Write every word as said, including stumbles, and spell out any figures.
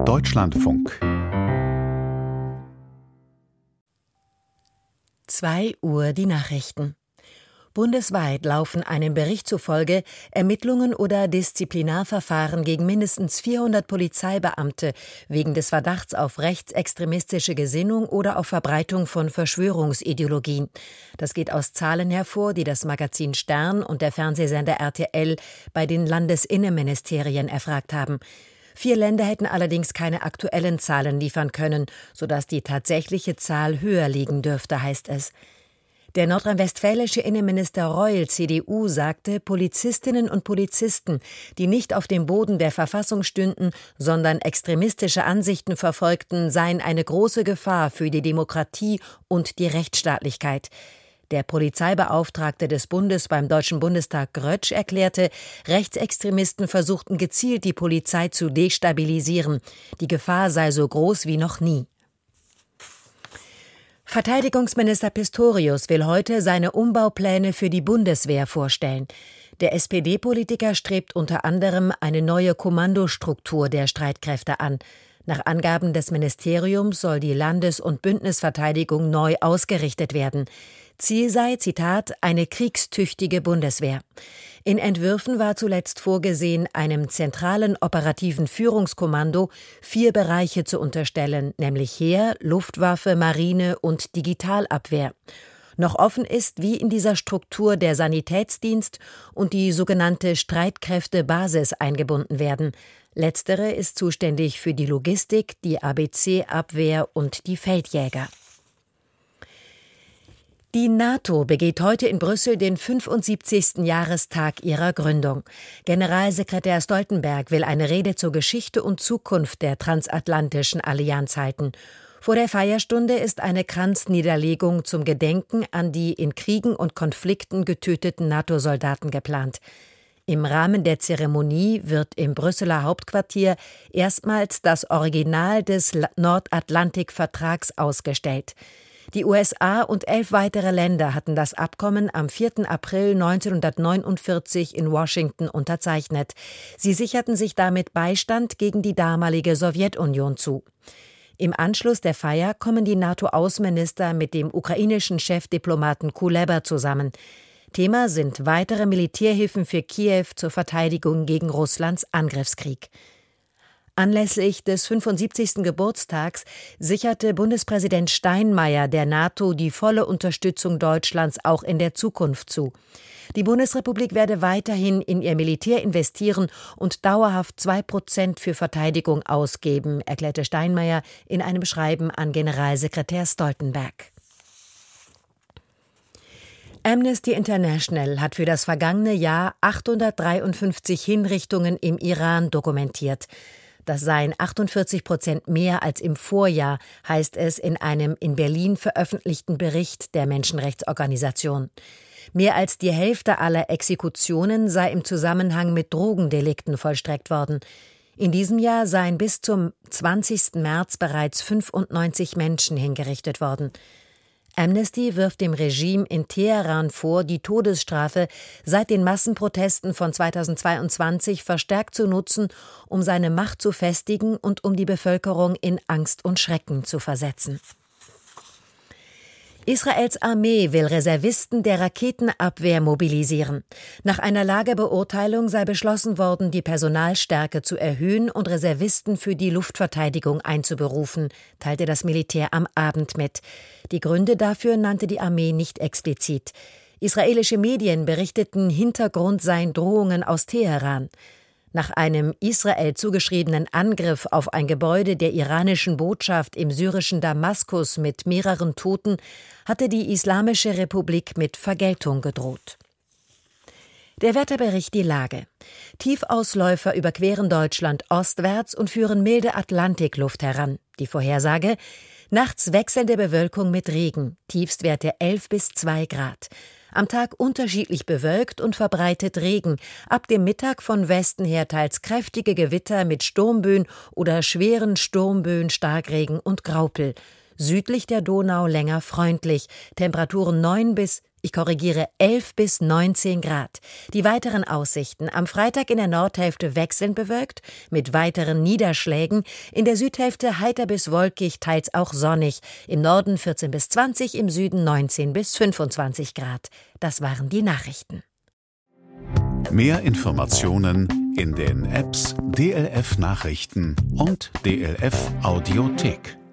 Deutschlandfunk. zwei Uhr die Nachrichten. Bundesweit laufen einem Bericht zufolge Ermittlungen oder Disziplinarverfahren gegen mindestens vierhundert Polizeibeamte wegen des Verdachts auf rechtsextremistische Gesinnung oder auf Verbreitung von Verschwörungsideologien. Das geht aus Zahlen hervor, die das Magazin Stern und der Fernsehsender R T L bei den Landesinnenministerien erfragt haben. Vier Länder hätten allerdings keine aktuellen Zahlen liefern können, sodass die tatsächliche Zahl höher liegen dürfte, heißt es. Der nordrhein-westfälische Innenminister Reul, C D U, sagte, Polizistinnen und Polizisten, die nicht auf dem Boden der Verfassung stünden, sondern extremistische Ansichten verfolgten, seien eine große Gefahr für die Demokratie und die Rechtsstaatlichkeit. Der Polizeibeauftragte des Bundes beim Deutschen Bundestag Grötsch erklärte, Rechtsextremisten versuchten gezielt, die Polizei zu destabilisieren. Die Gefahr sei so groß wie noch nie. Verteidigungsminister Pistorius will heute seine Umbaupläne für die Bundeswehr vorstellen. Der S P D-Politiker strebt unter anderem eine neue Kommandostruktur der Streitkräfte an. Nach Angaben des Ministeriums soll die Landes- und Bündnisverteidigung neu ausgerichtet werden. Ziel sei, Zitat, eine kriegstüchtige Bundeswehr. In Entwürfen war zuletzt vorgesehen, einem zentralen operativen Führungskommando vier Bereiche zu unterstellen, nämlich Heer, Luftwaffe, Marine und Digitalabwehr. Noch offen ist, wie in dieser Struktur der Sanitätsdienst und die sogenannte Streitkräftebasis eingebunden werden. Letztere ist zuständig für die Logistik, die A B C-Abwehr und die Feldjäger. Die NATO begeht heute in Brüssel den fünfundsiebzigsten Jahrestag ihrer Gründung. Generalsekretär Stoltenberg will eine Rede zur Geschichte und Zukunft der transatlantischen Allianz halten. Vor der Feierstunde ist eine Kranzniederlegung zum Gedenken an die in Kriegen und Konflikten getöteten NATO-Soldaten geplant. Im Rahmen der Zeremonie wird im Brüsseler Hauptquartier erstmals das Original des Nordatlantikvertrags ausgestellt. Die U S A und elf weitere Länder hatten das Abkommen am vierten April neunzehnhundertneunundvierzig in Washington unterzeichnet. Sie sicherten sich damit Beistand gegen die damalige Sowjetunion zu. Im Anschluss der Feier kommen die NATO-Außenminister mit dem ukrainischen Chefdiplomaten Kuleba zusammen. Thema sind weitere Militärhilfen für Kiew zur Verteidigung gegen Russlands Angriffskrieg. Anlässlich des fünfundsiebzigsten Geburtstags sicherte Bundespräsident Steinmeier der NATO die volle Unterstützung Deutschlands auch in der Zukunft zu. Die Bundesrepublik werde weiterhin in ihr Militär investieren und dauerhaft zwei Prozent für Verteidigung ausgeben, erklärte Steinmeier in einem Schreiben an Generalsekretär Stoltenberg. Amnesty International hat für das vergangene Jahr achthundertdreiundfünfzig Hinrichtungen im Iran dokumentiert. Das seien achtundvierzig Prozent mehr als im Vorjahr, heißt es in einem in Berlin veröffentlichten Bericht der Menschenrechtsorganisation. Mehr als die Hälfte aller Exekutionen sei im Zusammenhang mit Drogendelikten vollstreckt worden. In diesem Jahr seien bis zum zwanzigsten März bereits fünfundneunzig Menschen hingerichtet worden. Amnesty wirft dem Regime in Teheran vor, die Todesstrafe seit den Massenprotesten von zweitausendzweiundzwanzig verstärkt zu nutzen, um seine Macht zu festigen und um die Bevölkerung in Angst und Schrecken zu versetzen. Israels Armee will Reservisten der Raketenabwehr mobilisieren. Nach einer Lagebeurteilung sei beschlossen worden, die Personalstärke zu erhöhen und Reservisten für die Luftverteidigung einzuberufen, teilte das Militär am Abend mit. Die Gründe dafür nannte die Armee nicht explizit. Israelische Medien berichteten, Hintergrund seien Drohungen aus Teheran. Nach einem Israel zugeschriebenen Angriff auf ein Gebäude der iranischen Botschaft im syrischen Damaskus mit mehreren Toten hatte die Islamische Republik mit Vergeltung gedroht. Der Wetterbericht die Lage. Tiefausläufer überqueren Deutschland ostwärts und führen milde Atlantikluft heran. Die Vorhersage: nachts wechselnde Bewölkung mit Regen, Tiefstwerte elf bis zwei Grad. Am Tag unterschiedlich bewölkt und verbreitet Regen. Ab dem Mittag von Westen her teils kräftige Gewitter mit Sturmböen oder schweren Sturmböen, Starkregen und Graupel. Südlich der Donau länger freundlich. Temperaturen neun bis ich korrigiere elf bis neunzehn Grad. Die weiteren Aussichten: am Freitag in der Nordhälfte wechselnd bewölkt, mit weiteren Niederschlägen, in der Südhälfte heiter bis wolkig, teils auch sonnig, im Norden vierzehn bis zwanzig, im Süden neunzehn bis fünfundzwanzig Grad. Das waren die Nachrichten. Mehr Informationen in den Apps D L F Nachrichten und D L F Audiothek.